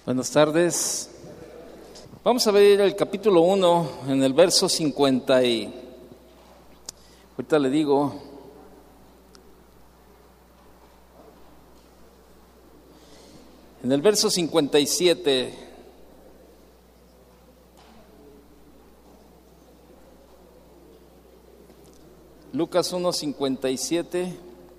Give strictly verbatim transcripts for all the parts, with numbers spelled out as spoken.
Buenas tardes. Vamos a ver el capítulo uno en el verso cincuenta y ahorita le digo. En el verso cincuenta y siete. Lucas uno, cincuenta y siete.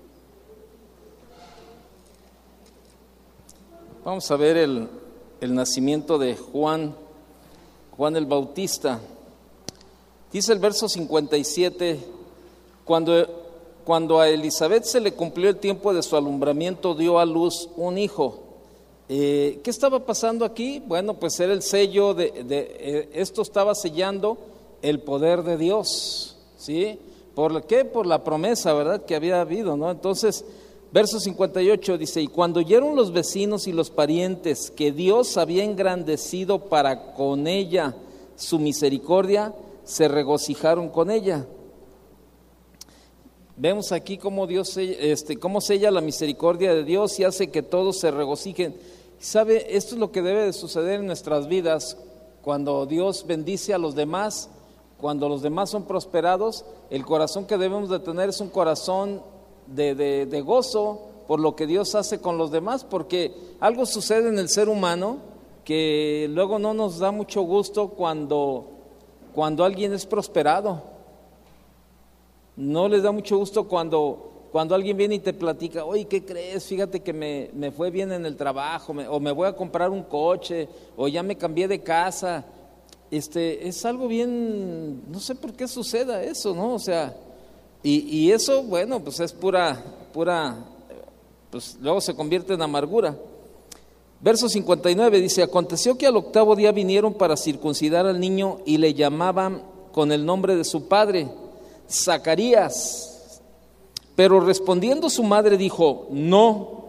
Vamos a ver el el nacimiento de Juan, Juan el Bautista. Dice el verso cincuenta y siete, cuando, cuando a Elizabeth se le cumplió el tiempo de su alumbramiento, dio a luz un hijo. Eh, ¿Qué estaba pasando aquí? Bueno, pues era el sello de, de eh, esto estaba sellando el poder de Dios, ¿sí? ¿Por qué? Por la promesa, ¿verdad?, que había habido, ¿no? Entonces, verso cincuenta y ocho dice, y cuando oyeron los vecinos y los parientes que Dios había engrandecido para con ella su misericordia, se regocijaron con ella. Vemos aquí cómo Dios, este, cómo sella la misericordia de Dios y hace que todos se regocijen. ¿Sabe? Esto es lo que debe de suceder en nuestras vidas cuando Dios bendice a los demás, cuando los demás son prosperados. El corazón que debemos de tener es un corazón De, de, de gozo por lo que Dios hace con los demás, porque algo sucede en el ser humano que luego no nos da mucho gusto cuando, cuando alguien es prosperado. No les da mucho gusto cuando, cuando alguien viene y te platica, oye, ¿qué crees? Fíjate que me, me fue bien en el trabajo, me, o me voy a comprar un coche, o ya me cambié de casa. Este, es algo bien, no sé por qué suceda eso, ¿no? O sea, Y, y eso, bueno, pues es pura, pura, pues luego se convierte en amargura. Verso cincuenta y nueve dice, aconteció que al octavo día vinieron para circuncidar al niño y le llamaban con el nombre de su padre, Zacarías. Pero respondiendo su madre dijo, no,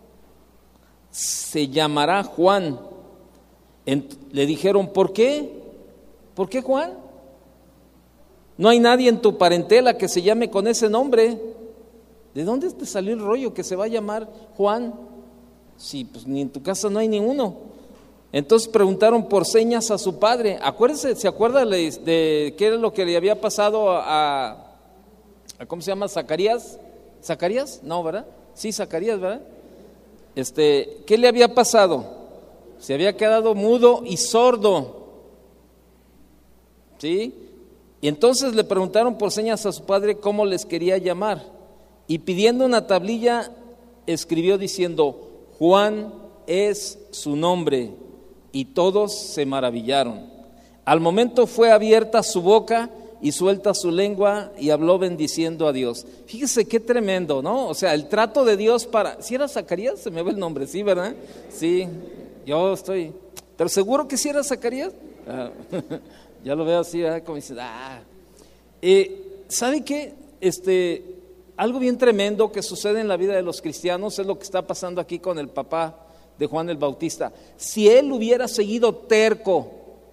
se llamará Juan. En, le dijeron, ¿por qué? ¿Por qué Juan? No hay nadie en tu parentela que se llame con ese nombre. ¿De dónde te salió el rollo que se va a llamar Juan? Sí, pues ni en tu casa no hay ni uno. Entonces preguntaron por señas a su padre. Acuérdese, ¿se acuerda de, de qué era lo que le había pasado a, a ¿cómo se llama? Zacarías? ¿Zacarías? No, ¿verdad? Sí, Zacarías, ¿verdad? Este, ¿qué le había pasado? Se había quedado mudo y sordo. ¿Sí? Y entonces le preguntaron por señas a su padre cómo les quería llamar. Y pidiendo una tablilla, escribió diciendo, Juan es su nombre. Y todos se maravillaron. Al momento fue abierta su boca y suelta su lengua y habló bendiciendo a Dios. Fíjese qué tremendo, ¿no? O sea, el trato de Dios para... ¿Sí era Zacarías? Se me va el nombre, ¿sí, verdad? Sí, yo estoy... ¿Pero seguro que sí era Zacarías? Ah. Ya lo veo así, ¿verdad? Como dice, ah. Eh, ¿Sabe qué? Este, algo bien tremendo que sucede en la vida de los cristianos es lo que está pasando aquí con el papá de Juan el Bautista. Si él hubiera seguido terco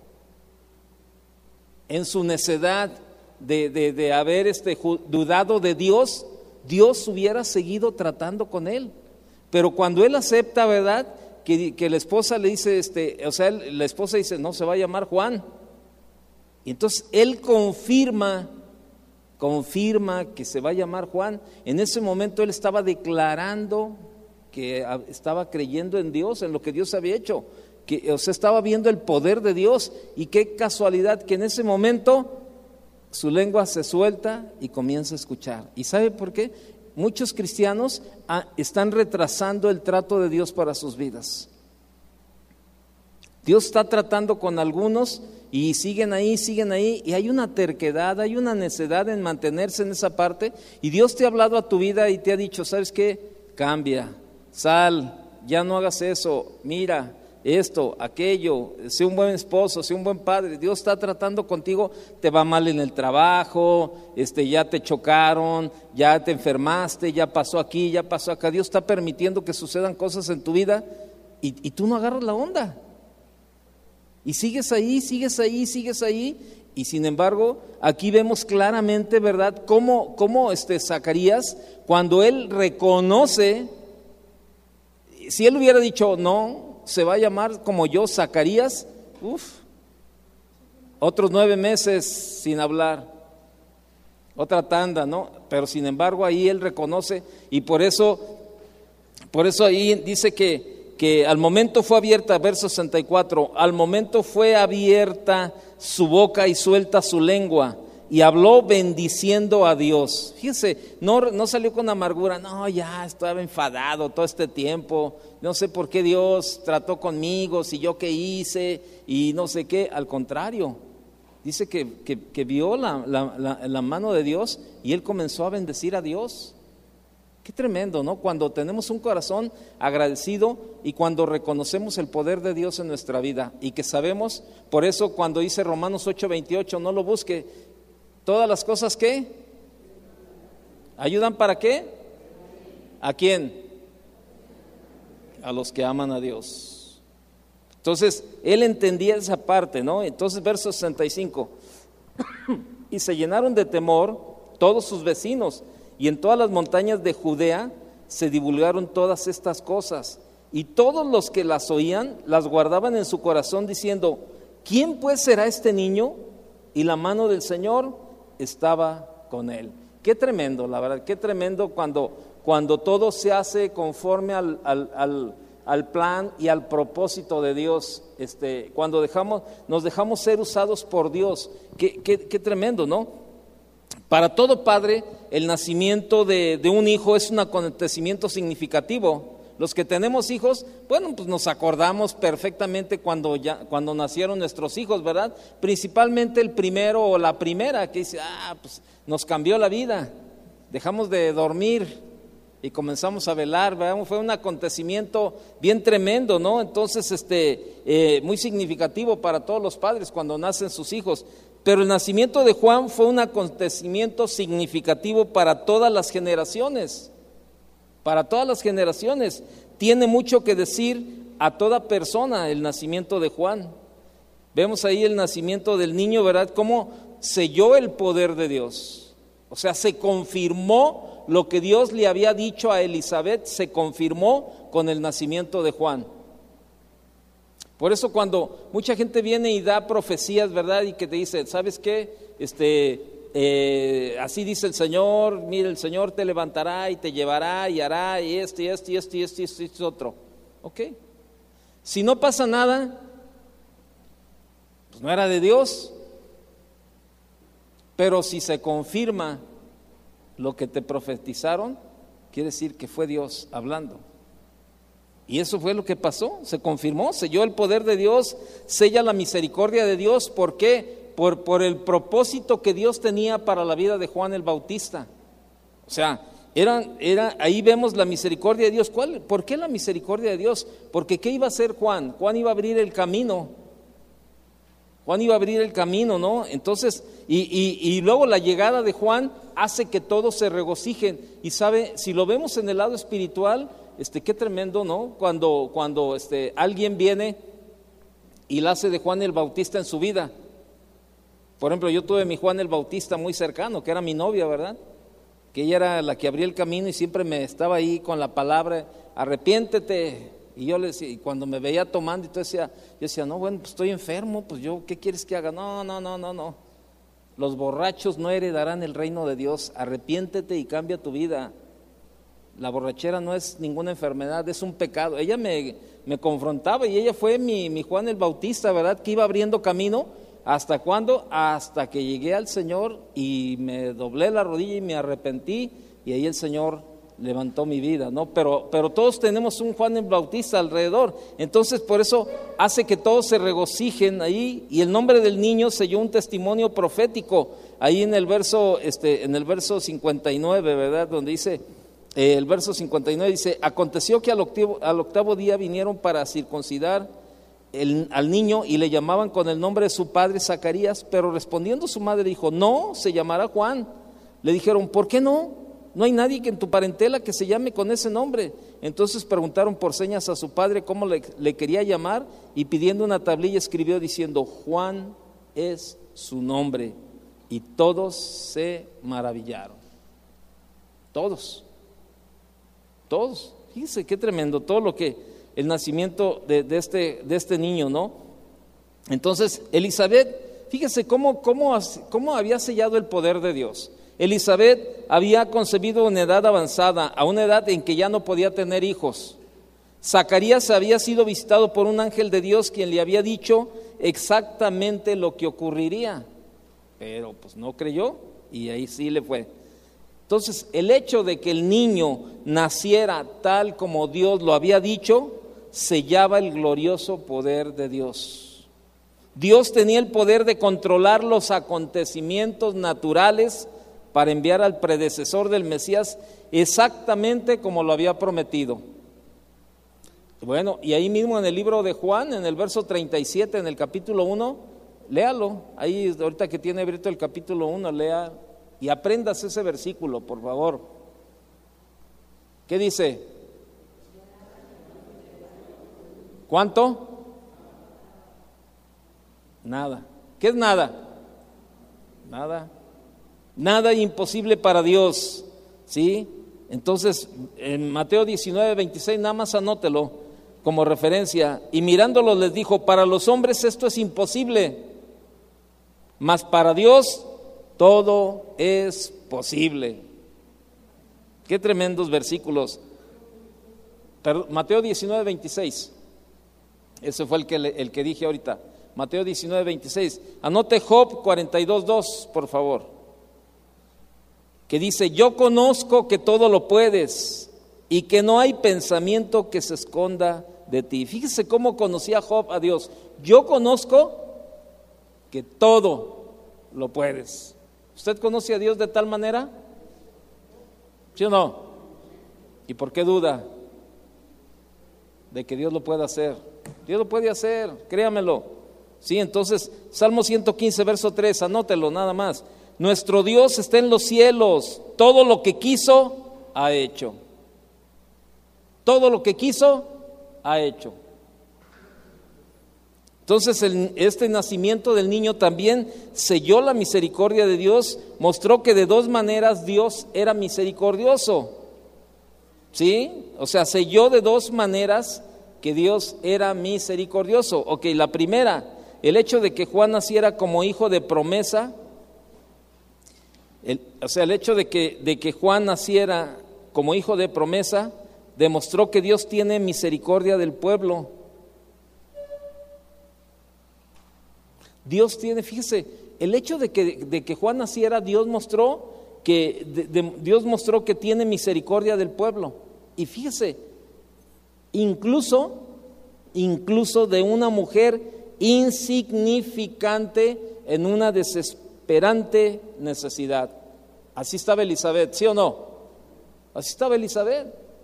en su necedad de, de, de haber este, dudado de Dios, Dios hubiera seguido tratando con él. Pero cuando él acepta, ¿verdad? Que, que la esposa le dice, este, o sea, la esposa dice, no, se va a llamar Juan. Y entonces él confirma, confirma que se va a llamar Juan. En ese momento él estaba declarando que estaba creyendo en Dios, en lo que Dios había hecho, que, o sea, estaba viendo el poder de Dios. Y qué casualidad que en ese momento su lengua se suelta y comienza a escuchar. ¿Y sabe por qué? Muchos cristianos ah, están retrasando el trato de Dios para sus vidas. Dios está tratando con algunos y siguen ahí, siguen ahí, y hay una terquedad, hay una necedad en mantenerse en esa parte, y Dios te ha hablado a tu vida y te ha dicho, ¿sabes qué? Cambia, sal, ya no hagas eso, mira, esto, aquello, sé un buen esposo, sé un buen padre. Dios está tratando contigo, te va mal en el trabajo, este, ya te chocaron, ya te enfermaste, ya pasó aquí, ya pasó acá. Dios está permitiendo que sucedan cosas en tu vida y, y tú no agarras la onda. Y sigues ahí, sigues ahí, sigues ahí, y sin embargo, aquí vemos claramente, ¿verdad?, cómo, cómo este Zacarías, cuando él reconoce, si él hubiera dicho no, se va a llamar como yo, Zacarías. Uf, otros nueve meses sin hablar, otra tanda, ¿no? Pero sin embargo ahí él reconoce, y por eso, por eso ahí dice que, que al momento fue abierta, verso sesenta y cuatro, al momento fue abierta su boca y suelta su lengua, y habló bendiciendo a Dios. Fíjense, no, no salió con amargura, no, ya estaba enfadado todo este tiempo, no sé por qué Dios trató conmigo, si yo qué hice, y no sé qué. Al contrario, dice que, que, que vio la, la, la, la mano de Dios y él comenzó a bendecir a Dios. Qué tremendo, ¿no? Cuando tenemos un corazón agradecido y cuando reconocemos el poder de Dios en nuestra vida y que sabemos, por eso cuando dice Romanos ocho veintiocho, no lo busque, todas las cosas que ayudan para qué, ¿a quién? A los que aman a Dios. Entonces, él entendía esa parte, ¿no? Entonces, verso sesenta y cinco, y se llenaron de temor todos sus vecinos, y en todas las montañas de Judea se divulgaron todas estas cosas, y todos los que las oían las guardaban en su corazón diciendo, ¿quién pues será este niño? Y la mano del Señor estaba con él. Qué tremendo, la verdad, qué tremendo cuando, cuando todo se hace conforme al, al, al, al plan y al propósito de Dios, este, cuando dejamos, nos dejamos ser usados por Dios. Qué, qué, qué tremendo, ¿no? Para todo padre, el nacimiento de, de un hijo es un acontecimiento significativo. Los que tenemos hijos, bueno, pues nos acordamos perfectamente cuando, ya, cuando nacieron nuestros hijos, ¿verdad? Principalmente el primero o la primera que dice, ah, pues nos cambió la vida, dejamos de dormir y comenzamos a velar, ¿verdad? Fue un acontecimiento bien tremendo, ¿no? Entonces, este, eh, muy significativo para todos los padres cuando nacen sus hijos. Pero el nacimiento de Juan fue un acontecimiento significativo para todas las generaciones. Para todas las generaciones, tiene mucho que decir a toda persona el nacimiento de Juan. Vemos ahí el nacimiento del niño, ¿verdad? Cómo selló el poder de Dios. O sea, se confirmó lo que Dios le había dicho a Elizabeth, se confirmó con el nacimiento de Juan. Por eso cuando mucha gente viene y da profecías, ¿verdad? Y que te dice, ¿sabes qué? Este... Eh, así dice el Señor, mire, el Señor te levantará y te llevará y hará y esto y esto y esto y esto y esto y esto otro. Ok, si no pasa nada, pues no era de Dios. Pero si se confirma lo que te profetizaron, quiere decir que fue Dios hablando. Y eso fue lo que pasó, se confirmó, selló el poder de Dios, sella la misericordia de Dios. ¿Por qué? Por, por el propósito que Dios tenía para la vida de Juan el Bautista. O sea, era, era, ahí vemos la misericordia de Dios. ¿Cuál? ¿Por qué la misericordia de Dios? Porque ¿qué iba a hacer Juan? Juan iba a abrir el camino. Juan iba a abrir el camino, ¿no? Entonces, y, y, y luego la llegada de Juan hace que todos se regocijen. Y sabe, si lo vemos en el lado espiritual, este, qué tremendo, ¿no? Cuando, cuando este, alguien viene y la hace de Juan el Bautista en su vida. Por ejemplo, yo tuve a mi Juan el Bautista muy cercano, que era mi novia, ¿verdad? Que ella era la que abría el camino y siempre me estaba ahí con la palabra, arrepiéntete. Y yo le decía, y cuando me veía tomando, y todo decía, yo decía, no, bueno, pues estoy enfermo, pues yo, ¿qué quieres que haga? No, no, no, no, no. Los borrachos no heredarán el reino de Dios. Arrepiéntete y cambia tu vida. La borrachera no es ninguna enfermedad, es un pecado. Ella me, me confrontaba y ella fue mi, mi Juan el Bautista, ¿verdad? Que iba abriendo camino. ¿Hasta cuándo? Hasta que llegué al Señor y me doblé la rodilla y me arrepentí, y ahí el Señor levantó mi vida, ¿no? Pero, pero todos tenemos un Juan el Bautista alrededor, entonces por eso hace que todos se regocijen ahí, y el nombre del niño selló un testimonio profético, ahí en el verso, este, en el verso cincuenta y nueve, ¿verdad? Donde dice, eh, el verso cincuenta y nueve dice, aconteció que al octavo, al octavo día vinieron para circuncidar El, al niño y le llamaban con el nombre de su padre Zacarías, pero respondiendo su madre dijo, no, se llamará Juan. Le dijeron, ¿por qué no? No hay nadie que en tu parentela que se llame con ese nombre. Entonces preguntaron por señas a su padre cómo le, le quería llamar, y pidiendo una tablilla escribió diciendo, Juan es su nombre. Y todos se maravillaron. Todos. Todos. Fíjense qué tremendo todo lo que el nacimiento de, de, este, de este niño, ¿no? Entonces, Elizabeth, fíjese cómo, cómo, cómo había sellado el poder de Dios. Elizabeth había concebido en edad avanzada, a una edad en que ya no podía tener hijos. Zacarías había sido visitado por un ángel de Dios quien le había dicho exactamente lo que ocurriría, pero pues no creyó y ahí sí le fue. Entonces, el hecho de que el niño naciera tal como Dios lo había dicho, sellaba el glorioso poder de Dios. Dios tenía el poder de controlar los acontecimientos naturales para enviar al predecesor del Mesías exactamente como lo había prometido. Bueno, y ahí mismo en el libro de Juan, en el verso treinta y siete, en el capítulo uno, léalo. Ahí ahorita que tiene abierto el capítulo uno, lea y aprendas ese versículo, por favor. ¿Qué dice? ¿Cuánto? Nada. ¿Qué es nada? Nada. Nada imposible para Dios, ¿sí? Entonces, en Mateo diecinueve, veintiséis, nada más anótelo como referencia. Y mirándolo les dijo, para los hombres esto es imposible, mas para Dios todo es posible. Qué tremendos versículos. Mateo diecinueve, veintiséis. Ese fue el que, el que dije ahorita. Mateo diecinueve, veintiséis. Anote Job cuarenta y dos, dos, por favor. Que dice, yo conozco que todo lo puedes y que no hay pensamiento que se esconda de ti. Fíjese cómo conocía Job a Dios. Yo conozco que todo lo puedes. ¿Usted conoce a Dios de tal manera? ¿Sí o no? ¿Y por qué duda de que Dios lo pueda hacer? Dios lo puede hacer, créamelo. Sí, entonces, Salmo ciento quince, verso tres, anótelo nada más. Nuestro Dios está en los cielos, todo lo que quiso, ha hecho. Todo lo que quiso, ha hecho. Entonces el, este nacimiento del niño también selló la misericordia de Dios, mostró que de dos maneras Dios era misericordioso. ¿Sí? O sea, selló de dos maneras que Dios era misericordioso. Ok, la primera, el hecho de que Juan naciera como hijo de promesa. El, o sea, el hecho de que, de que Juan naciera como hijo de promesa demostró que Dios tiene misericordia del pueblo. Dios tiene, fíjese, el hecho de que, de que Juan naciera, Dios mostró que de, de, Dios mostró que tiene misericordia del pueblo. Y fíjese, incluso, incluso de una mujer insignificante en una desesperante necesidad. Así estaba Elizabeth, ¿sí o no? Así estaba Elizabeth,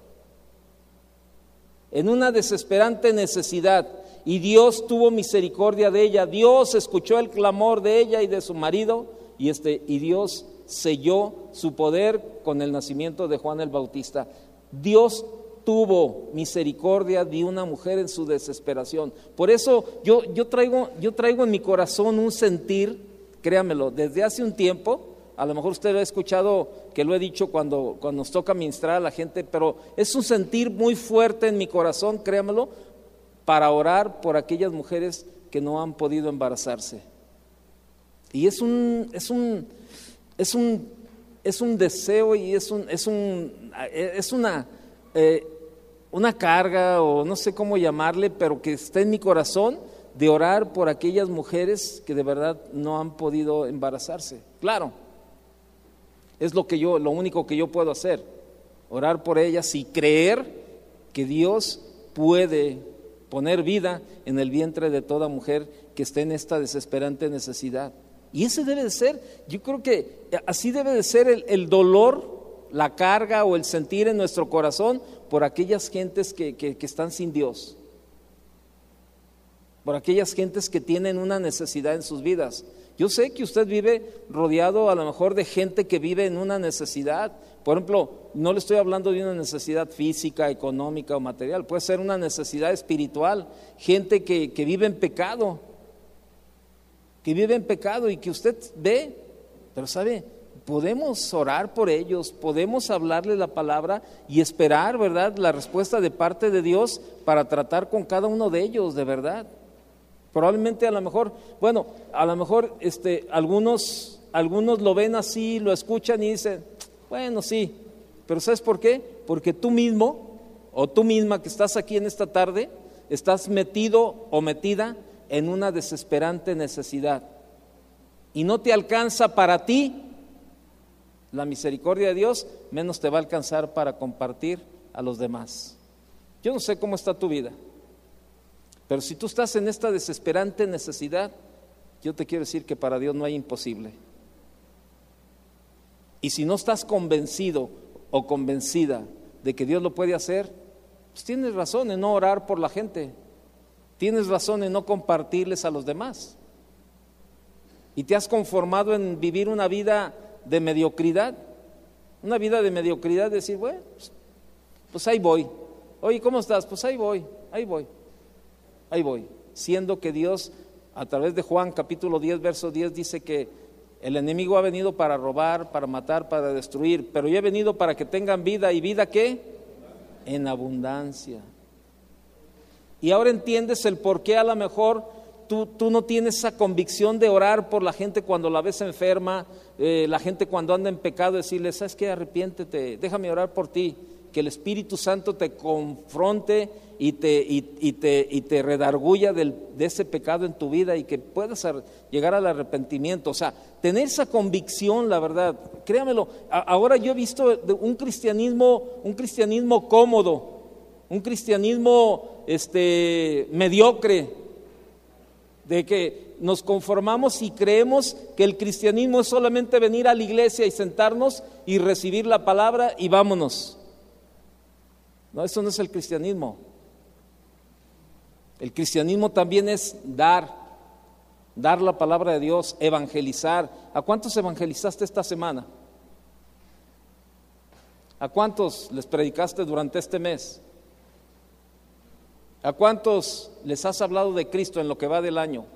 en una desesperante necesidad, y Dios tuvo misericordia de ella. Dios escuchó el clamor de ella y de su marido, y, este, y Dios selló su poder con el nacimiento de Juan el Bautista. Dios tuvo misericordia de una mujer en su desesperación. Por eso yo, yo, traigo, yo traigo en mi corazón un sentir, créamelo, desde hace un tiempo. A lo mejor usted lo ha escuchado, que lo he dicho cuando, cuando nos toca ministrar a la gente, pero es un sentir muy fuerte en mi corazón, créamelo, para orar por aquellas mujeres que no han podido embarazarse. Y es un, es un, es un, es un deseo y es un, es un, es una, eh, una carga, o no sé cómo llamarle, pero que está en mi corazón, de orar por aquellas mujeres que de verdad no han podido embarazarse. Claro, es lo que yo, lo único que yo puedo hacer, orar por ellas y creer que Dios puede poner vida en el vientre de toda mujer que esté en esta desesperante necesidad. Y ese debe de ser, yo creo que así debe de ser el, el dolor, la carga o el sentir en nuestro corazón por aquellas gentes que, que, que están sin Dios, por aquellas gentes que tienen una necesidad en sus vidas. Yo sé que usted vive rodeado a lo mejor de gente que vive en una necesidad. Por ejemplo, no le estoy hablando de una necesidad física, económica o material, puede ser una necesidad espiritual, gente que, que vive en pecado, que vive en pecado y que usted ve, pero sabe, podemos orar por ellos, podemos hablarles la palabra y esperar, ¿verdad?, la respuesta de parte de Dios para tratar con cada uno de ellos, de verdad. Probablemente a lo mejor, bueno, a lo mejor este, algunos, algunos lo ven así, lo escuchan y dicen, bueno, sí, pero ¿sabes por qué? Porque tú mismo o tú misma que estás aquí en esta tarde, estás metido o metida en una desesperante necesidad y no te alcanza para ti la misericordia de Dios, menos te va a alcanzar para compartir a los demás. Yo no sé cómo está tu vida, pero si tú estás en esta desesperante necesidad, yo te quiero decir que para Dios no hay imposible. Y si no estás convencido o convencida de que Dios lo puede hacer, pues tienes razón en no orar por la gente, tienes razón en no compartirles a los demás. Y te has conformado en vivir una vida de mediocridad, una vida de mediocridad, decir, bueno, pues, pues ahí voy. Oye, ¿cómo estás? Pues ahí voy, ahí voy. Ahí voy, siendo que Dios a través de Juan capítulo diez, verso diez dice que el enemigo ha venido para robar, para matar, para destruir, pero yo he venido para que tengan vida. ¿Y vida qué? En abundancia. Y ahora entiendes el por qué a lo mejor tú, tú no tienes esa convicción de orar por la gente cuando la ves enferma, eh, la gente cuando anda en pecado, decirle, ¿sabes qué? Arrepiéntete, déjame orar por ti. Que el Espíritu Santo te confronte y te, y, y te, y te redarguya del, de ese pecado en tu vida y que puedas ar, llegar al arrepentimiento. O sea, tener esa convicción, la verdad, créamelo. A, ahora yo he visto un cristianismo, un cristianismo cómodo, un cristianismo este, mediocre, de que nos conformamos y creemos que el cristianismo es solamente venir a la iglesia y sentarnos y recibir la palabra y vámonos. No, eso no es el cristianismo. El cristianismo también es dar, dar la palabra de Dios, evangelizar. ¿A cuántos evangelizaste esta semana? ¿A cuántos les predicaste durante este mes? ¿A cuántos les has hablado de Cristo en lo que va del año?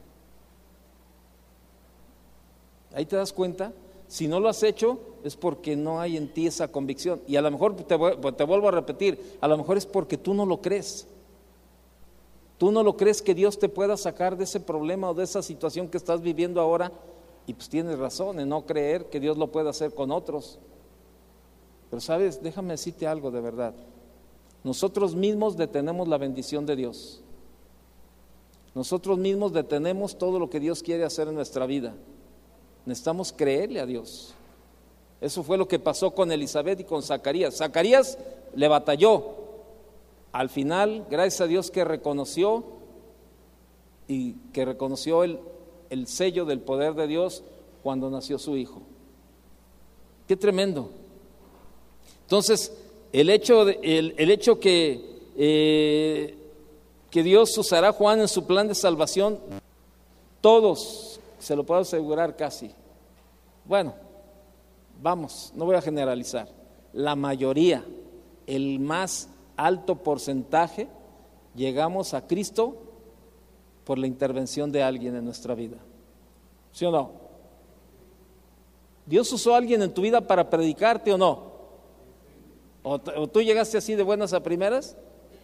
Ahí te das cuenta. Si no lo has hecho, es porque no hay en ti esa convicción. Y a lo mejor, te, te vuelvo a repetir, a lo mejor es porque tú no lo crees. Tú no lo crees que Dios te pueda sacar de ese problema o de esa situación que estás viviendo ahora. Y pues tienes razón en no creer que Dios lo pueda hacer con otros. Pero sabes, déjame decirte algo de verdad. Nosotros mismos detenemos la bendición de Dios. Nosotros mismos detenemos todo lo que Dios quiere hacer en nuestra vida. Necesitamos creerle a Dios. Eso fue lo que pasó con Elizabeth y con Zacarías. Zacarías le batalló. Al final, gracias a Dios que reconoció y que reconoció el, el sello del poder de Dios cuando nació su hijo. Qué tremendo. Entonces, el hecho, de, el, el hecho que, eh, que Dios usará a Juan en su plan de salvación, todos, se lo puedo asegurar casi. Bueno, vamos, no voy a generalizar. La mayoría, el más alto porcentaje, llegamos a Cristo por la intervención de alguien en nuestra vida. ¿Sí o no? ¿Dios usó a alguien en tu vida para predicarte o no? ¿O, o tú llegaste así de buenas a primeras?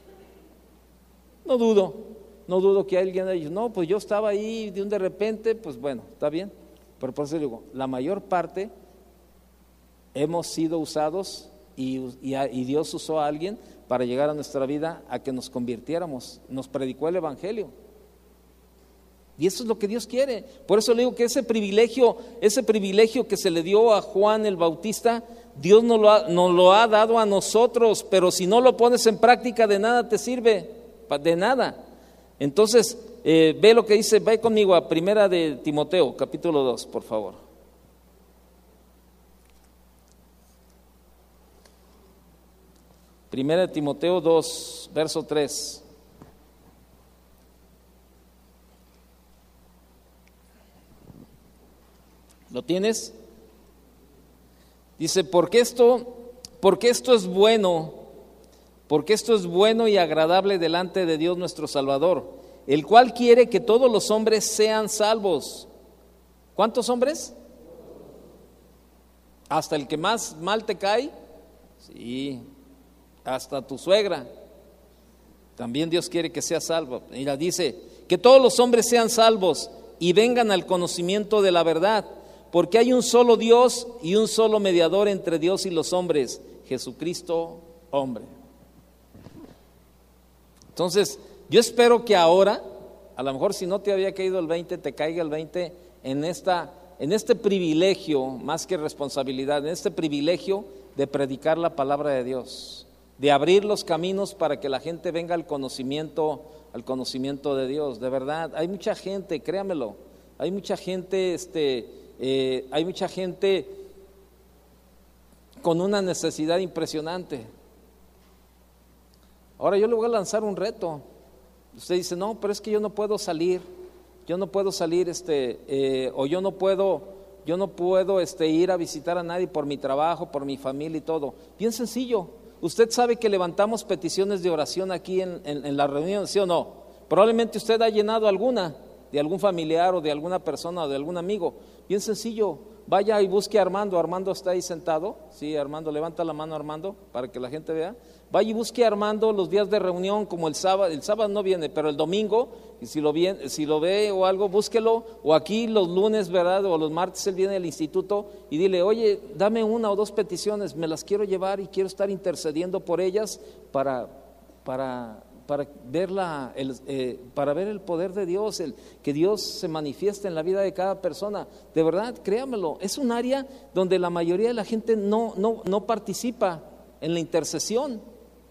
No dudo. No dudo que alguien de ellos, no, pues yo estaba ahí de un de repente, pues bueno, está bien. Pero por eso digo, la mayor parte hemos sido usados y, y, y Dios usó a alguien para llegar a nuestra vida a que nos convirtiéramos. Nos predicó el Evangelio. Y eso es lo que Dios quiere. Por eso le digo que ese privilegio, ese privilegio que se le dio a Juan el Bautista, Dios nos lo ha, nos lo ha dado a nosotros, pero si no lo pones en práctica, de nada te sirve, de nada. Entonces, eh, ve lo que dice, ve conmigo a Primera de Timoteo, capítulo dos, por favor. Primera de Timoteo dos, verso tres. ¿Lo tienes? Dice, porque esto, porque esto es bueno, porque esto es bueno y agradable delante de Dios nuestro Salvador, el cual quiere que todos los hombres sean salvos. ¿Cuántos hombres? Hasta el que más mal te cae, sí, hasta tu suegra. También Dios quiere que seas salvo. Mira, dice, que todos los hombres sean salvos y vengan al conocimiento de la verdad, porque hay un solo Dios y un solo mediador entre Dios y los hombres, Jesucristo, hombre. Entonces, yo espero que ahora, a lo mejor si no te había caído el veinte, te caiga el veinte en esta, en este privilegio, más que responsabilidad, en este privilegio de predicar la palabra de Dios, de abrir los caminos para que la gente venga al conocimiento, al conocimiento de Dios. De verdad, hay mucha gente, créamelo, hay mucha gente, este, eh, hay mucha gente con una necesidad impresionante. Ahora yo le voy a lanzar un reto. Usted dice, no, pero es que yo no puedo salir, yo no puedo salir, este, eh, o yo no puedo, yo no puedo este, ir a visitar a nadie por mi trabajo, por mi familia y todo. Bien sencillo. Usted sabe que levantamos peticiones de oración aquí en, en, en la reunión, ¿sí o no? Probablemente usted ha llenado alguna, de algún familiar o de alguna persona o de algún amigo. Bien sencillo, vaya y busque a Armando. Armando está ahí sentado. Sí, Armando, levanta la mano, Armando, para que la gente vea. Vaya y busque a Armando los días de reunión, como el sábado. El sábado no viene, pero el domingo, y si lo, viene, si lo ve o algo, búsquelo. O aquí los lunes, ¿verdad? O los martes él viene al instituto y dile, oye, dame una o dos peticiones, me las quiero llevar y quiero estar intercediendo por ellas para, para, para, ver, la, el, eh, para ver el poder de Dios, el, que Dios se manifieste en la vida de cada persona. De verdad, créamelo, es un área donde la mayoría de la gente no, no, no participa en la intercesión.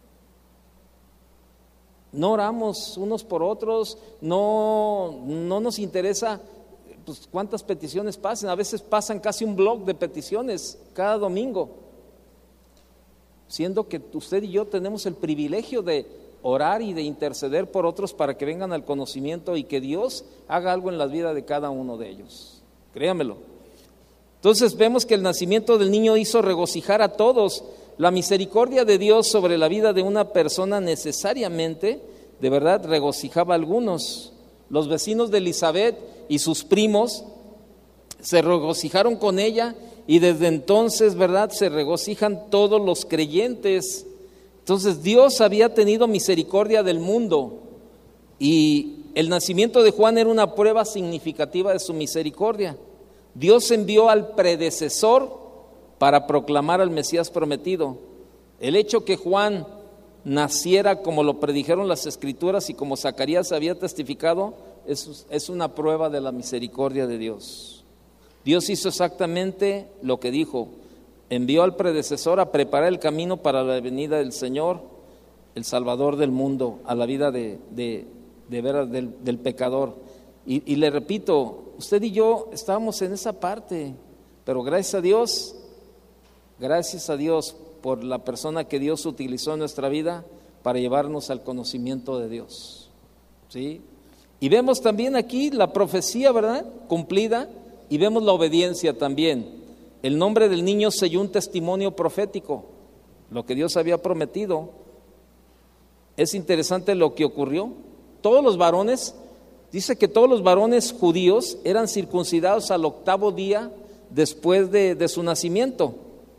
No oramos unos por otros, no, no nos interesa pues, cuántas peticiones pasen. A veces pasan casi un blog de peticiones cada domingo, siendo que usted y yo tenemos el privilegio de orar y de interceder por otros para que vengan al conocimiento y que Dios haga algo en la vida de cada uno de ellos. Créamelo. Entonces vemos que el nacimiento del niño hizo regocijar a todos. La misericordia de Dios sobre la vida de una persona necesariamente, de verdad, regocijaba a algunos. Los vecinos de Elizabeth y sus primos se regocijaron con ella y desde entonces, verdad, se regocijan todos los creyentes. Entonces Dios había tenido misericordia del mundo y el nacimiento de Juan era una prueba significativa de su misericordia. Dios envió al predecesor para proclamar al Mesías prometido. El hecho que Juan naciera como lo predijeron las Escrituras y como Zacarías había testificado es, es una prueba de la misericordia de Dios. Dios hizo exactamente lo que dijo. Envió al predecesor a preparar el camino para la venida del Señor, el Salvador del mundo, a la vida de, de, de veras del, del pecador. Y, y le repito, usted y yo estábamos en esa parte, pero gracias a Dios, gracias a Dios por la persona que Dios utilizó en nuestra vida para llevarnos al conocimiento de Dios. ¿Sí? Y vemos también aquí la profecía, ¿verdad?, cumplida, y vemos la obediencia también. El nombre del niño selló un testimonio profético, lo que Dios había prometido. Es interesante lo que ocurrió. Todos los varones, dice que todos los varones judíos eran circuncidados al octavo día después de, de su nacimiento.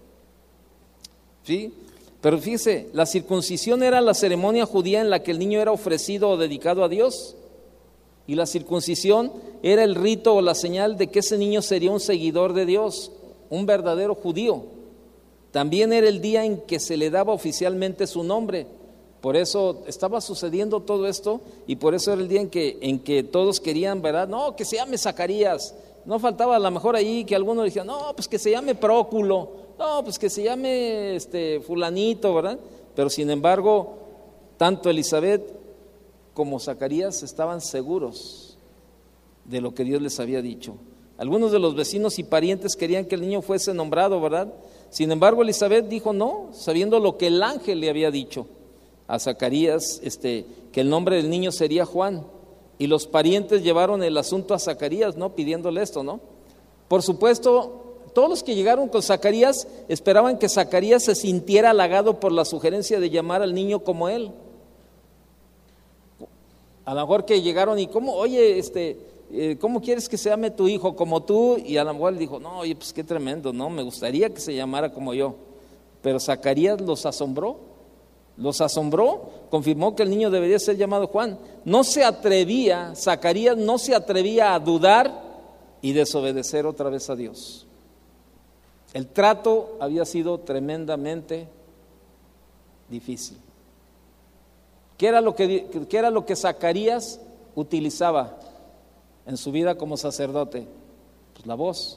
¿Sí? Pero fíjese, la circuncisión era la ceremonia judía en la que el niño era ofrecido o dedicado a Dios. Y la circuncisión era el rito o la señal de que ese niño sería un seguidor de Dios, un verdadero judío. También era el día en que se le daba oficialmente su nombre. Por eso estaba sucediendo todo esto y por eso era el día en que, en que todos querían, ¿verdad? No, que se llame Zacarías. No faltaba a lo mejor ahí que algunos decían, no, pues que se llame Próculo, no, pues que se llame este fulanito, ¿verdad? Pero sin embargo, tanto Elizabeth como Zacarías estaban seguros de lo que Dios les había dicho. Algunos de los vecinos y parientes querían que el niño fuese nombrado, ¿verdad? Sin embargo, Elizabeth dijo no, sabiendo lo que el ángel le había dicho a Zacarías, este, que el nombre del niño sería Juan. Y los parientes llevaron el asunto a Zacarías, ¿no?, pidiéndole esto, ¿no? Por supuesto, todos los que llegaron con Zacarías esperaban que Zacarías se sintiera halagado por la sugerencia de llamar al niño como él. A lo mejor que llegaron y como, oye, este, eh, ¿cómo quieres que se llame tu hijo? Como tú. Y a la mujer le dijo, no, oye, pues qué tremendo, no, me gustaría que se llamara como yo. Pero Zacarías los asombró, los asombró, confirmó que el niño debería ser llamado Juan. No se atrevía, Zacarías no se atrevía a dudar y desobedecer otra vez a Dios. El trato había sido tremendamente difícil. ¿Qué era lo que, qué era lo que Zacarías utilizaba en su vida como sacerdote? Pues la voz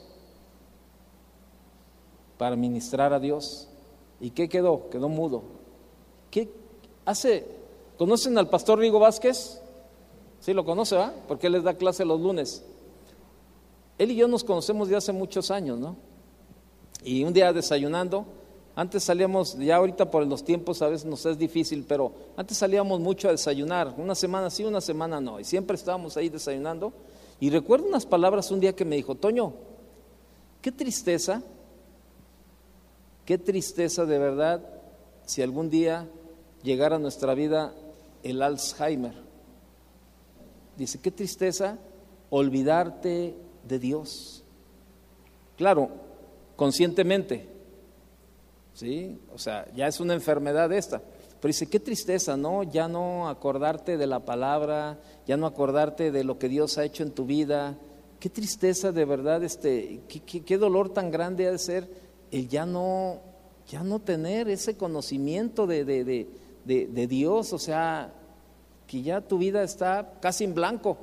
para ministrar a Dios. ¿Y qué quedó? Quedó mudo. ¿Qué hace? ¿Conocen al pastor Rigo Vázquez? Sí, lo conoce, ¿va? Porque él les da clase los lunes. Él y yo nos conocemos de hace muchos años, ¿no? Y un día desayunando, antes salíamos, ya ahorita por los tiempos a veces nos es difícil, pero antes salíamos mucho a desayunar, una semana sí, una semana no, y siempre estábamos ahí desayunando. Y recuerdo unas palabras un día que me dijo, Toño, qué tristeza, qué tristeza de verdad si algún día llegara a nuestra vida el Alzheimer. Dice, qué tristeza olvidarte de Dios. Claro, conscientemente, ¿sí? O sea, ya es una enfermedad esta. Pero dice, qué tristeza, ¿no? Ya no acordarte de la palabra, ya no acordarte de lo que Dios ha hecho en tu vida. Qué tristeza de verdad, este, qué, qué, qué dolor tan grande ha de ser el ya no, ya no tener ese conocimiento de, de, de, de, de Dios, o sea, que ya tu vida está casi en blanco.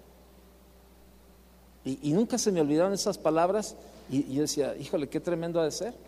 Y, y nunca se me olvidaron esas palabras, y, y yo decía, híjole, qué tremendo ha de ser.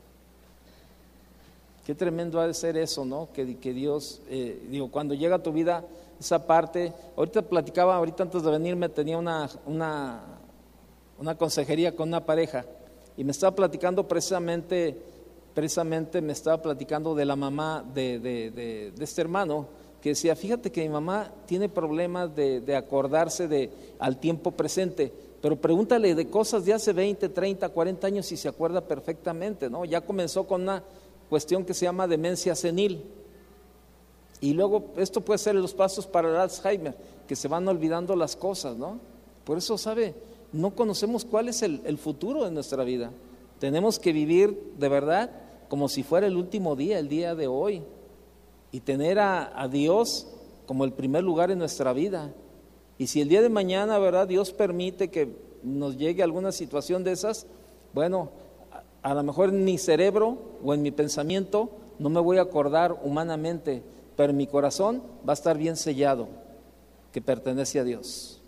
Qué tremendo ha de ser eso, ¿no? Que, que Dios, eh, digo, cuando llega a tu vida esa parte, ahorita platicaba, ahorita antes de venirme tenía una, una, una consejería con una pareja, y me estaba platicando precisamente, precisamente me estaba platicando de la mamá de, de, de, de este hermano, que decía, fíjate que mi mamá tiene problemas de, de acordarse de, al tiempo presente, pero pregúntale de cosas de hace veinte, treinta, cuarenta años y se acuerda perfectamente, ¿no? Ya comenzó con una cuestión que se llama demencia senil, y luego esto puede ser los pasos para el Alzheimer, que se van olvidando las cosas, ¿no? Por eso, ¿sabe? No conocemos cuál es el, el futuro de nuestra vida. Tenemos que vivir de verdad como si fuera el último día, el día de hoy, y tener a, a Dios como el primer lugar en nuestra vida. Y si el día de mañana, ¿verdad?, Dios permite que nos llegue alguna situación de esas, bueno, a, a lo mejor en mi cerebro o en mi pensamiento no me voy a acordar humanamente, pero en mi corazón va a estar bien sellado que pertenece a Dios.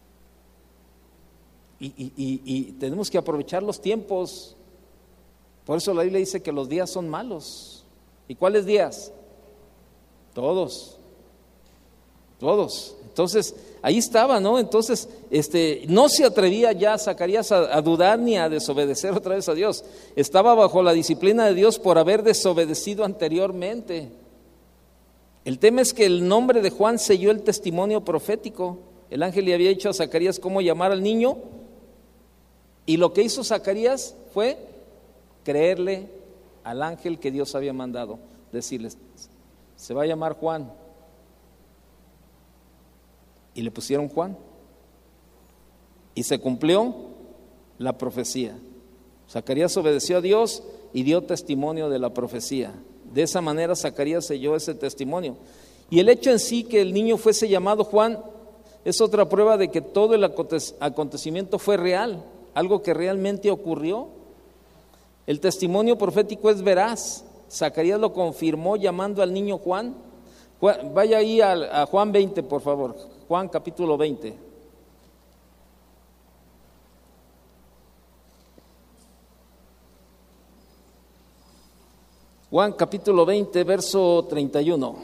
Y, y, y, y tenemos que aprovechar los tiempos. Por eso la Biblia dice que los días son malos. ¿Y cuáles días? Todos, todos. Entonces, ahí estaba, ¿no? Entonces, este, no se atrevía ya Zacarías a, a dudar ni a desobedecer otra vez a Dios. Estaba bajo la disciplina de Dios por haber desobedecido anteriormente. El tema es que el nombre de Juan selló el testimonio profético. El ángel le había dicho a Zacarías cómo llamar al niño, y lo que hizo Zacarías fue creerle al ángel que Dios había mandado, decirles, se va a llamar Juan. Y le pusieron Juan. Y se cumplió la profecía. Zacarías obedeció a Dios y dio testimonio de la profecía. De esa manera Zacarías selló ese testimonio. Y el hecho en sí que el niño fuese llamado Juan es otra prueba de que todo el acontecimiento fue real, algo que realmente ocurrió. El testimonio profético es veraz. Zacarías lo confirmó llamando al niño Juan. Juan, vaya ahí a, a Juan veinte, por favor. Juan capítulo veinte. Juan capítulo veinte, verso treinta y uno.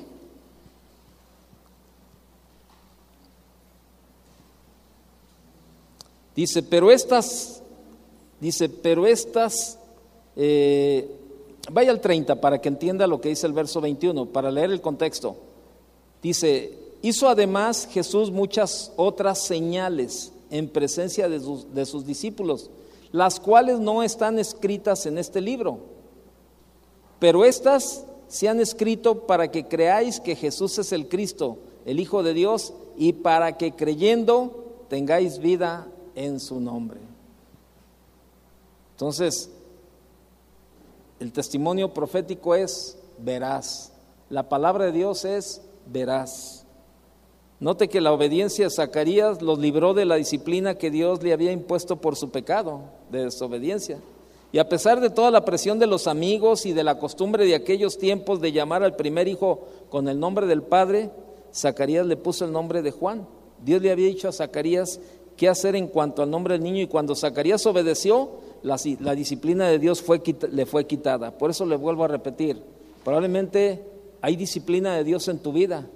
Dice, pero estas, dice, pero estas, eh, vaya al treinta para que entienda lo que dice el verso veintiuno, para leer el contexto. Dice, hizo además Jesús muchas otras señales en presencia de sus, de sus discípulos, las cuales no están escritas en este libro, pero estas se han escrito para que creáis que Jesús es el Cristo, el Hijo de Dios, y para que creyendo tengáis vida en su nombre. Entonces, el testimonio profético es veraz. La palabra de Dios es veraz. Note que la obediencia de Zacarías los libró de la disciplina que Dios le había impuesto por su pecado de desobediencia. Y a pesar de toda la presión de los amigos y de la costumbre de aquellos tiempos de llamar al primer hijo con el nombre del padre, Zacarías le puso el nombre de Juan. Dios le había dicho a Zacarías qué hacer en cuanto al nombre del niño, y cuando Zacarías obedeció, la, la disciplina de Dios fue, le fue quitada. Por eso le vuelvo a repetir, probablemente hay disciplina de Dios en tu vida.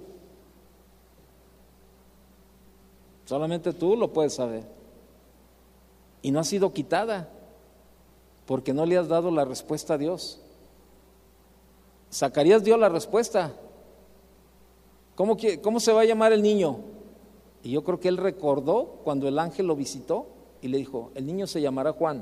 Solamente tú lo puedes saber. Y no ha sido quitada porque no le has dado la respuesta a Dios. Zacarías dio la respuesta. ¿Cómo, ¿Cómo se va a llamar el niño? Y yo creo que él recordó cuando el ángel lo visitó y le dijo, el niño se llamará Juan.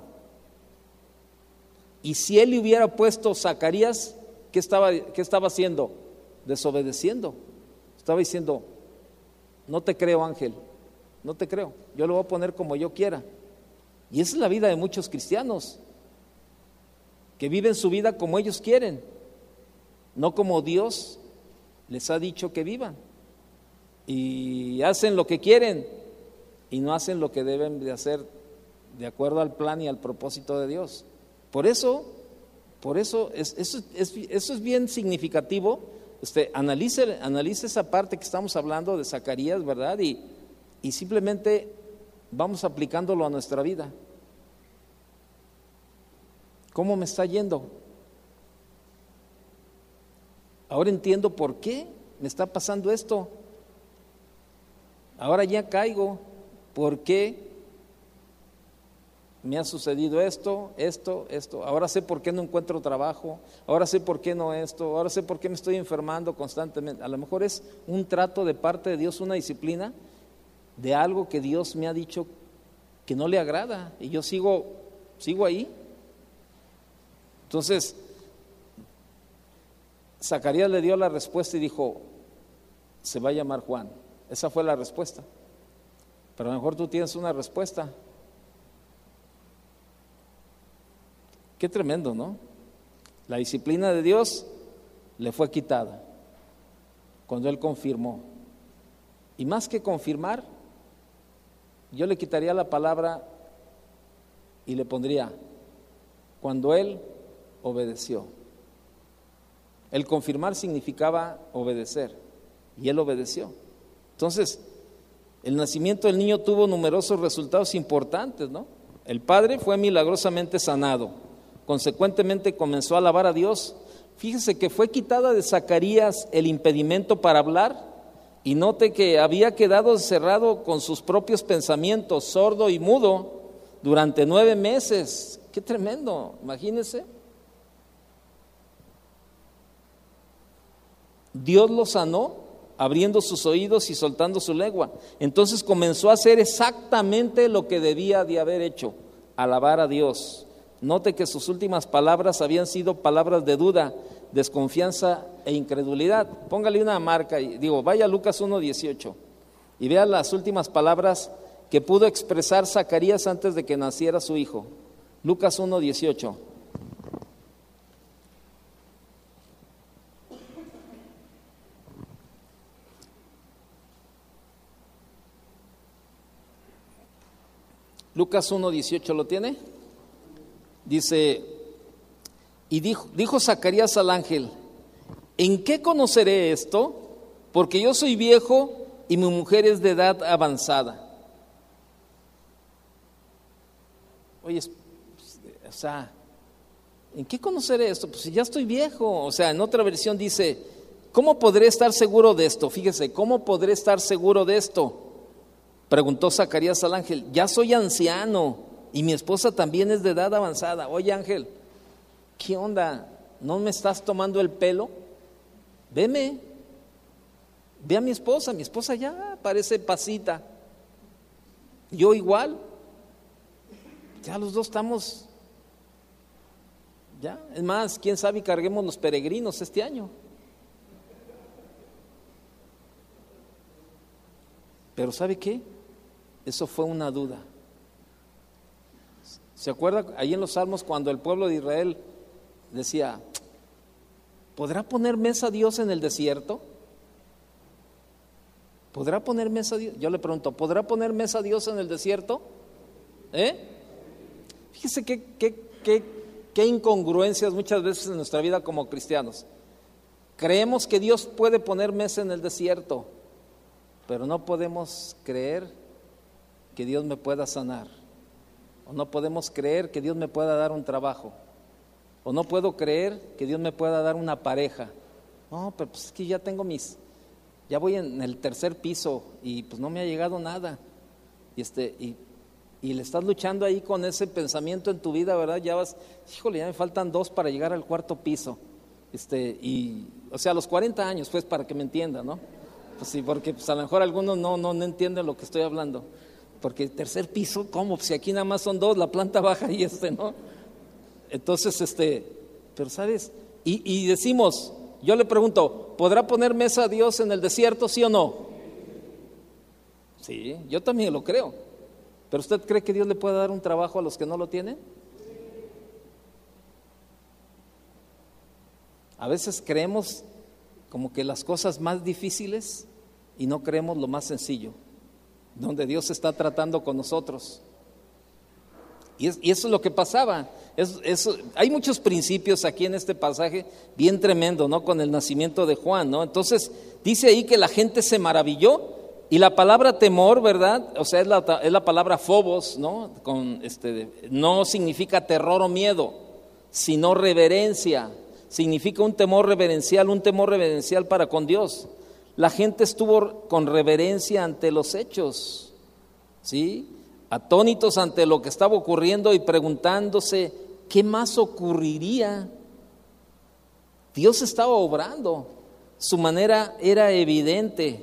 Y si él le hubiera puesto Zacarías, ¿qué estaba, qué estaba haciendo? Desobedeciendo. Estaba diciendo, no te creo, ángel, no te creo, yo lo voy a poner como yo quiera. Y esa es la vida de muchos cristianos, que viven su vida como ellos quieren, no como Dios les ha dicho que vivan. Y hacen lo que quieren y no hacen lo que deben de hacer de acuerdo al plan y al propósito de Dios. Por eso, por eso es, eso, es, eso es bien significativo. Usted analice, analice esa parte que estamos hablando de Zacarías, ¿verdad? Y, y simplemente vamos aplicándolo a nuestra vida. ¿Cómo me está yendo? Ahora entiendo por qué me está pasando esto. Ahora ya caigo. ¿Por qué me ha sucedido esto, esto, esto? Ahora sé por qué no encuentro trabajo. Ahora sé por qué no esto. Ahora sé por qué me estoy enfermando constantemente. A lo mejor es un trato de parte de Dios, una disciplina de algo que Dios me ha dicho que no le agrada. Y yo sigo, sigo ahí. Entonces, Zacarías le dio la respuesta y dijo, se va a llamar Juan. Esa fue la respuesta. Pero a lo mejor tú tienes una respuesta. Qué tremendo, ¿no? La disciplina de Dios le fue quitada cuando Él confirmó. Y más que confirmar, yo le quitaría la palabra y le pondría cuando Él obedeció. El confirmar significaba obedecer y Él obedeció. Entonces, el nacimiento del niño tuvo numerosos resultados importantes, ¿no? El padre fue milagrosamente sanado, consecuentemente comenzó a alabar a Dios. Fíjese que fue quitada de Zacarías el impedimento para hablar, y note que había quedado encerrado con sus propios pensamientos, sordo y mudo, durante nueve meses. ¡Qué tremendo! Imagínense. Dios lo sanó, abriendo sus oídos y soltando su lengua. Entonces comenzó a hacer exactamente lo que debía de haber hecho, alabar a Dios. Note que sus últimas palabras habían sido palabras de duda, desconfianza e incredulidad. Póngale una marca, y digo, vaya a Lucas uno dieciocho y vea las últimas palabras que pudo expresar Zacarías antes de que naciera su hijo. Lucas uno dieciocho. Lucas uno dieciocho, ¿lo tiene? Dice, y dijo, dijo Zacarías al ángel, ¿en qué conoceré esto? Porque yo soy viejo y mi mujer es de edad avanzada. Oye, o sea, ¿en qué conoceré esto? Pues si ya estoy viejo. O sea, en otra versión dice, ¿cómo podré estar seguro de esto? Fíjese, ¿cómo podré estar seguro de esto? Preguntó Zacarías al ángel, ya soy anciano y mi esposa también es de edad avanzada. Oye, ángel, ¿qué onda? ¿No me estás tomando el pelo? Veme, ve a mi esposa, mi esposa ya parece pasita, yo igual, ya los dos estamos, ya, es más, quién sabe y carguemos los peregrinos este año. Pero ¿sabe qué? Eso fue una duda. ¿Se acuerda ahí en los Salmos cuando el pueblo de Israel decía, ¿podrá poner mesa Dios en el desierto? ¿Podrá poner mesa Dios? Yo le pregunto, ¿podrá poner mesa Dios en el desierto? ¿Eh? Fíjese qué, qué, qué, qué incongruencias muchas veces en nuestra vida como cristianos. Creemos que Dios puede poner mesa en el desierto, pero no podemos creer que Dios me pueda sanar. O no podemos creer que Dios me pueda dar un trabajo. O no puedo creer que Dios me pueda dar una pareja. No, pero pues es que ya tengo mis, ya voy en el tercer piso y pues no me ha llegado nada. Y este, y, y le estás luchando ahí con ese pensamiento en tu vida, ¿verdad? Ya vas, híjole, ya me faltan dos para llegar al cuarto piso. Este, y, o sea, a los cuarenta años, pues, para que me entiendan, ¿no? Pues sí, porque pues, a lo mejor algunos no, no, no entienden lo que estoy hablando. Porque tercer piso, ¿cómo? Si aquí nada más son dos, la planta baja y este, ¿no? Entonces, este, pero ¿sabes? Y, y decimos, yo le pregunto, ¿podrá poner mesa a Dios en el desierto, sí o no? Sí, yo también lo creo. ¿Pero usted cree que Dios le puede dar un trabajo a los que no lo tienen? A veces creemos como que las cosas más difíciles y no creemos lo más sencillo, donde Dios está tratando con nosotros. Y, es, y eso es lo que pasaba. Es, es, hay muchos principios aquí en este pasaje bien tremendo, ¿no? Con el nacimiento de Juan, ¿no? Entonces dice ahí que la gente se maravilló y la palabra temor, ¿verdad? O sea, es la, es la palabra phobos, ¿no? Con este, no significa terror o miedo, sino reverencia. Significa un temor reverencial, un temor reverencial para con Dios. La gente estuvo con reverencia ante los hechos, ¿sí? Atónitos ante lo que estaba ocurriendo y preguntándose, ¿qué más ocurriría? Dios estaba obrando, su manera era evidente.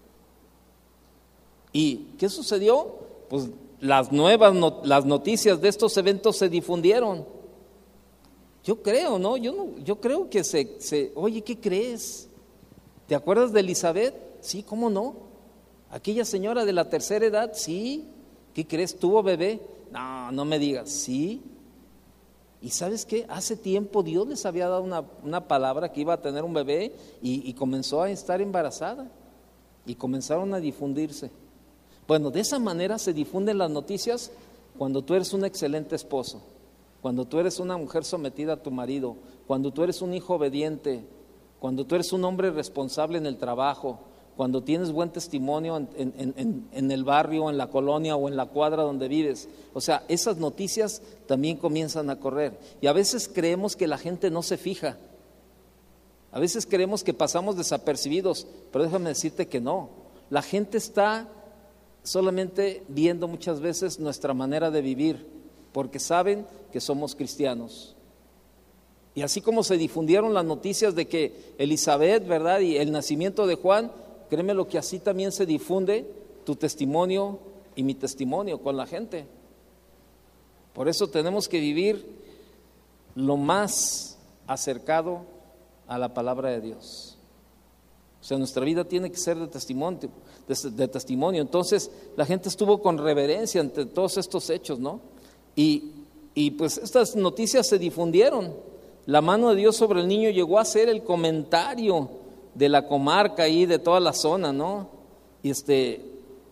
¿Y qué sucedió? Pues las nuevas, las noticias de estos eventos se difundieron. Yo creo, ¿no? Yo, no, yo creo que se, se, oye, ¿qué crees? ¿Te acuerdas de Elizabeth? Sí, ¿cómo no? Aquella señora de la tercera edad, sí. ¿Qué crees? ¿Tuvo bebé? No, no me digas, sí. ¿Y sabes qué? Hace tiempo Dios les había dado una, una palabra que iba a tener un bebé y, y comenzó a estar embarazada y comenzaron a difundirse. Bueno, de esa manera se difunden las noticias cuando tú eres un excelente esposo, cuando tú eres una mujer sometida a tu marido, cuando tú eres un hijo obediente, cuando tú eres un hombre responsable en el trabajo, cuando tienes buen testimonio en, en, en, en el barrio, en la colonia o en la cuadra donde vives. O sea, esas noticias también comienzan a correr. Y a veces creemos que la gente no se fija. A veces creemos que pasamos desapercibidos, pero déjame decirte que no. La gente está solamente viendo muchas veces nuestra manera de vivir, porque saben que somos cristianos. Y así como se difundieron las noticias de que Elizabeth, ¿verdad? Y el nacimiento de Juan, créeme lo que así también se difunde tu testimonio y mi testimonio con la gente. Por eso tenemos que vivir lo más acercado a la palabra de Dios. O sea, nuestra vida tiene que ser de testimonio, de, de testimonio. Entonces, la gente estuvo con reverencia ante todos estos hechos, ¿no? Y, y pues estas noticias se difundieron. La mano de Dios sobre el niño llegó a ser el comentario de la comarca y de toda la zona, ¿no? Y este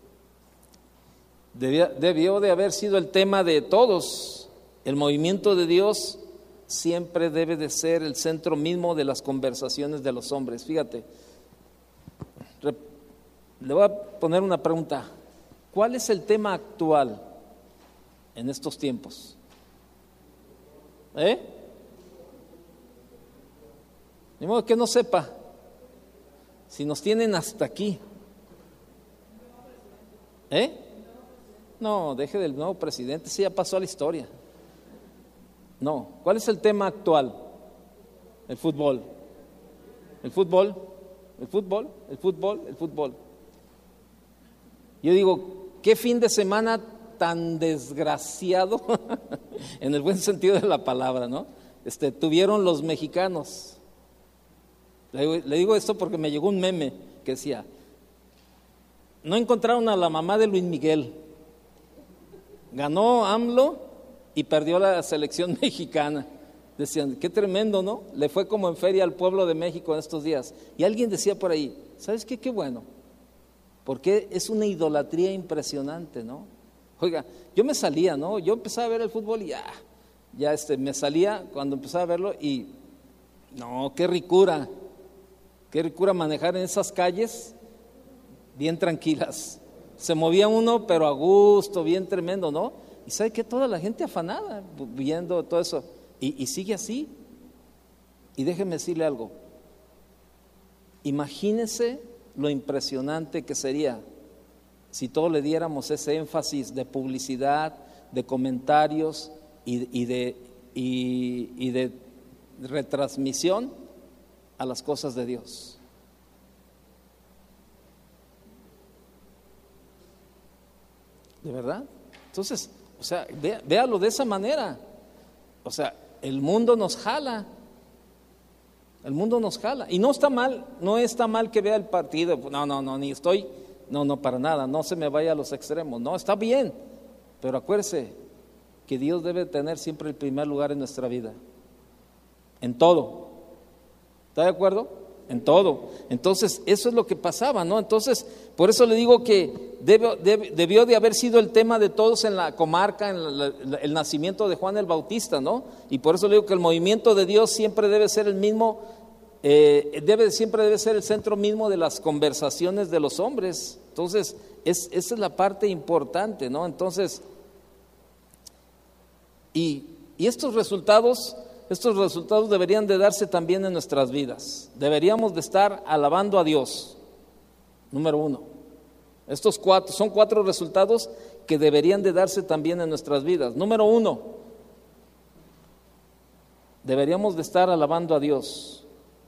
debía, debió de haber sido el tema de todos. El movimiento de Dios siempre debe de ser el centro mismo de las conversaciones de los hombres. Fíjate, le voy a poner una pregunta. ¿Cuál es el tema actual en estos tiempos? ¿Eh? Ni modo que no sepa. Si nos tienen hasta aquí. ¿Eh? No, deje del nuevo presidente, sí, ya pasó a la historia. No, ¿cuál es el tema actual? El fútbol. El fútbol, el fútbol, el fútbol, el fútbol. Yo digo, ¿qué fin de semana tan desgraciado, en el buen sentido de la palabra, ¿no? Este, tuvieron los mexicanos. Le, le digo esto porque me llegó un meme que decía, no encontraron a la mamá de Luis Miguel, ganó AMLO y perdió la selección mexicana. Decían, qué tremendo, ¿no? Le fue como en feria al pueblo de México en estos días. Y alguien decía por ahí, ¿sabes qué? Qué bueno, porque es una idolatría impresionante, ¿no? Oiga, yo me salía, ¿no? Yo empezaba a ver el fútbol y ya, ya este, me salía cuando empezaba a verlo y, no, qué ricura, qué ricura manejar en esas calles bien tranquilas. Se movía uno, pero a gusto, bien tremendo, ¿no? Y sabe que toda la gente afanada, viendo todo eso, y, y sigue así. Y déjeme decirle algo, imagínese lo impresionante que sería si todos le diéramos ese énfasis de publicidad, de comentarios y, y, de, y, y de retransmisión a las cosas de Dios. ¿De verdad? Entonces, o sea, vé, véalo de esa manera. O sea, el mundo nos jala. El mundo nos jala. Y no está mal, no está mal que vea el partido. No, no, no, ni estoy, no, no, para nada. No se me vaya a los extremos. No, está bien. Pero acuérdese que Dios debe tener siempre el primer lugar en nuestra vida. En todo. ¿Está de acuerdo? En todo. Entonces, eso es lo que pasaba, ¿no? Entonces, por eso le digo que debe, debe, debió de haber sido el tema de todos en la comarca, en la, la, el nacimiento de Juan el Bautista, ¿no? Y por eso le digo que el movimiento de Dios siempre debe ser el mismo, eh, debe, siempre debe ser el centro mismo de las conversaciones de los hombres. Entonces, es, esa es la parte importante, ¿no? Entonces, y, y estos resultados... Estos resultados deberían de darse también en nuestras vidas. Deberíamos de estar alabando a Dios, número uno. Estos cuatro, son cuatro resultados que deberían de darse también en nuestras vidas. Número uno, deberíamos de estar alabando a Dios.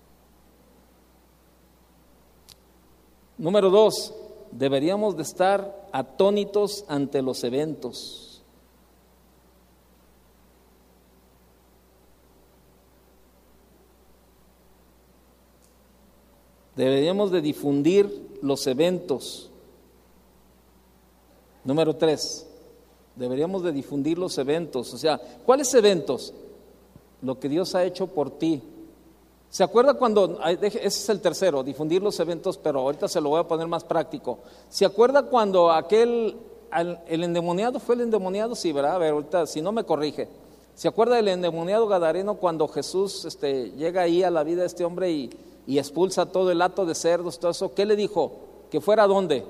Número dos, deberíamos de estar atónitos ante los eventos. Deberíamos de difundir los eventos. Número tres, deberíamos de difundir los eventos. O sea, ¿cuáles eventos? Lo que Dios ha hecho por ti. ¿Se acuerda cuando, ese es el tercero, difundir los eventos, pero ahorita se lo voy a poner más práctico. ¿Se acuerda cuando aquel, el endemoniado, fue el endemoniado? Sí, ¿verdad? A ver, ahorita, si no me corrige. ¿Se acuerda del endemoniado gadareno cuando Jesús este, llega ahí a la vida de este hombre y y expulsa todo el hato de cerdos, todo eso? ¿Qué le dijo? ¿Que fuera a dónde?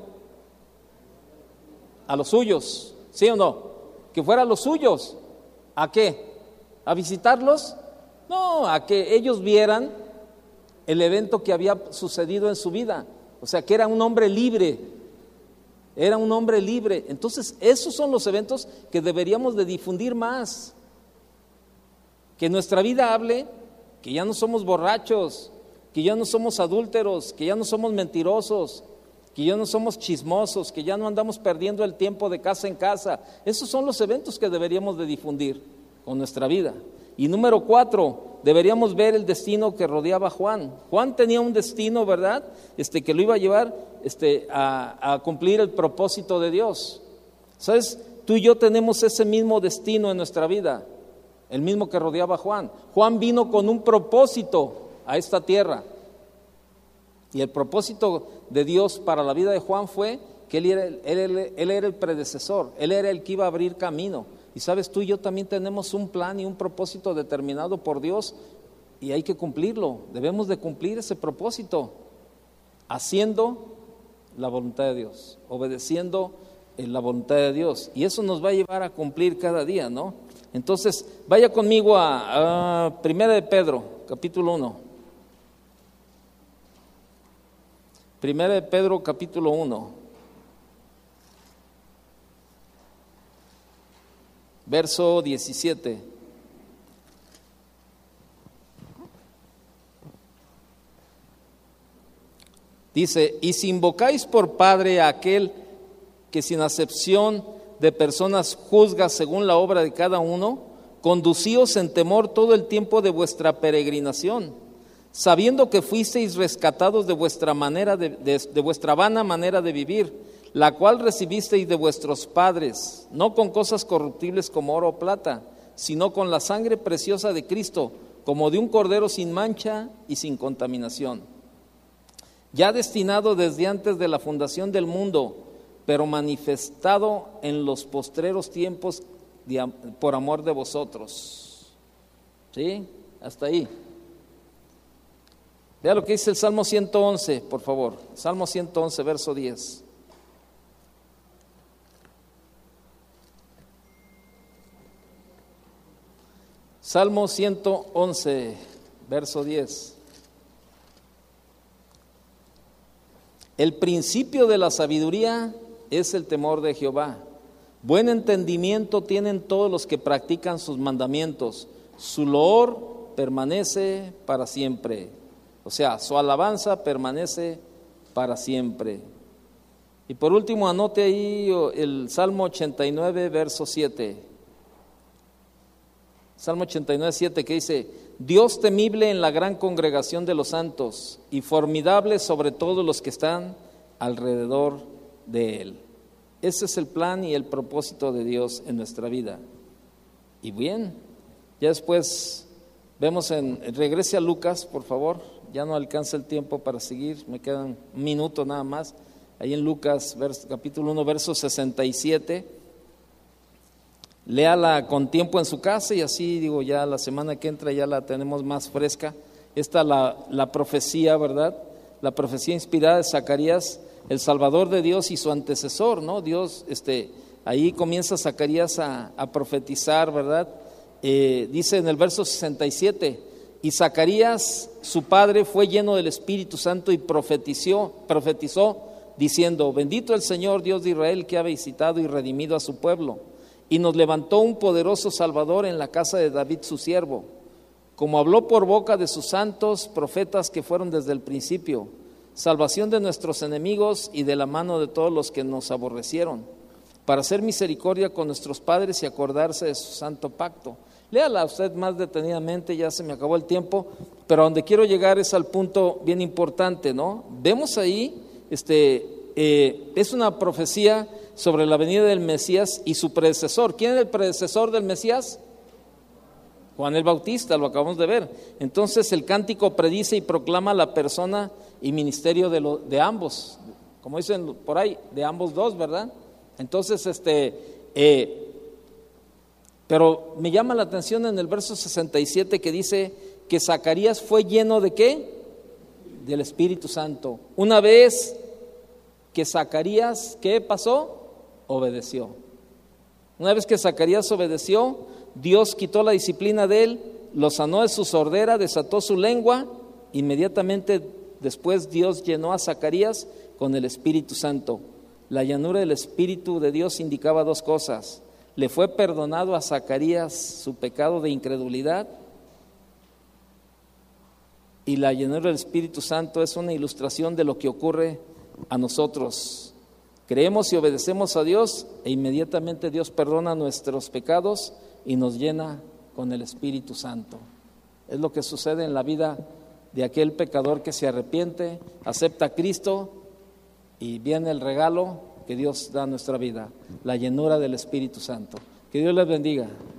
A los suyos, ¿sí o no? ¿Que fuera a los suyos? ¿A qué? ¿A visitarlos? No, a que ellos vieran el evento que había sucedido en su vida. O sea, que era un hombre libre, era un hombre libre. Entonces, esos son los eventos que deberíamos de difundir más. Que nuestra vida hable, que ya no somos borrachos, que ya no somos adúlteros, que ya no somos mentirosos, que ya no somos chismosos, que ya no andamos perdiendo el tiempo de casa en casa. Esos son los eventos que deberíamos de difundir con nuestra vida. Y número cuatro, deberíamos ver el destino que rodeaba a Juan. Juan tenía un destino, ¿verdad? Este, que lo iba a llevar este, a, a cumplir el propósito de Dios. ¿Sabes? Tú y yo tenemos ese mismo destino en nuestra vida, el mismo que rodeaba a Juan. Juan vino con un propósito a esta tierra, y el propósito de Dios para la vida de Juan fue que él era, él, él, él era el predecesor, él era el que iba a abrir camino. Y sabes, tú y yo también tenemos un plan y un propósito determinado por Dios, y hay que cumplirlo. Debemos de cumplir ese propósito haciendo la voluntad de Dios, obedeciendo la voluntad de Dios, y eso nos va a llevar a cumplir cada día, ¿no? Entonces, vaya conmigo a, a Primera de Pedro, capítulo uno. Primera de Pedro, capítulo uno, verso diecisiete. Dice, y si invocáis por Padre a aquel que sin acepción de personas juzga según la obra de cada uno, conducíos en temor todo el tiempo de vuestra peregrinación, sabiendo que fuisteis rescatados de vuestra manera de, de, de vuestra vana manera de vivir, la cual recibisteis de vuestros padres, no con cosas corruptibles como oro o plata, sino con la sangre preciosa de Cristo, como de un cordero sin mancha y sin contaminación, ya destinado desde antes de la fundación del mundo, pero manifestado en los postreros tiempos de, por amor de vosotros. ¿Sí? Hasta ahí. Vea lo que dice el Salmo ciento once, por favor. Salmo ciento once, verso diez. Salmo ciento once, verso diez. El principio de la sabiduría es el temor de Jehová. Buen entendimiento tienen todos los que practican sus mandamientos. Su loor permanece para siempre. O sea, su alabanza permanece para siempre. Y por último, anote ahí el Salmo ochenta y nueve, verso siete. Salmo ochenta y nueve, siete, que dice: Dios temible en la gran congregación de los santos y formidable sobre todos los que están alrededor de Él. Ese es el plan y el propósito de Dios en nuestra vida. Y bien, ya después vemos en, regrese a Lucas, por favor, ya no alcanza el tiempo para seguir, me quedan un minuto nada más. Ahí en Lucas, vers, capítulo uno, verso sesenta y siete. Léala con tiempo en su casa y así, digo, ya la semana que entra ya la tenemos más fresca. Esta la, la profecía, ¿verdad? La profecía inspirada de Zacarías, el Salvador de Dios y su antecesor, ¿no? Dios, este, ahí comienza Zacarías a, a profetizar, ¿verdad? Eh, dice en el verso sesenta y siete, y Zacarías, su padre, fue lleno del Espíritu Santo y profetizó, profetizó diciendo: bendito el Señor Dios de Israel, que ha visitado y redimido a su pueblo, y nos levantó un poderoso Salvador en la casa de David su siervo, como habló por boca de sus santos profetas que fueron desde el principio, salvación de nuestros enemigos y de la mano de todos los que nos aborrecieron, para hacer misericordia con nuestros padres y acordarse de su santo pacto. Léala usted más detenidamente, ya se me acabó el tiempo, pero a donde quiero llegar es al punto bien importante, ¿no? Vemos ahí, este, eh, es una profecía sobre la venida del Mesías y su predecesor. ¿Quién es el predecesor del Mesías? Juan el Bautista, lo acabamos de ver. Entonces el cántico predice y proclama la persona y ministerio de, lo, de ambos, como dicen por ahí, de ambos dos, ¿verdad? Entonces, este, eh, pero me llama la atención en el verso sesenta y siete que dice que Zacarías fue lleno ¿de qué? Del Espíritu Santo. Una vez que Zacarías, ¿qué pasó? Obedeció. Una vez que Zacarías obedeció, Dios quitó la disciplina de él, lo sanó de su sordera, desató su lengua. Inmediatamente después Dios llenó a Zacarías con el Espíritu Santo. La llanura del Espíritu de Dios indicaba dos cosas: le fue perdonado a Zacarías su pecado de incredulidad, y la llanura del Espíritu Santo es una ilustración de lo que ocurre a nosotros. Creemos y obedecemos a Dios e inmediatamente Dios perdona nuestros pecados y nos llena con el Espíritu Santo. Es lo que sucede en la vida de aquel pecador que se arrepiente, acepta a Cristo y viene el regalo que Dios da a nuestra vida, la llenura del Espíritu Santo. Que Dios les bendiga.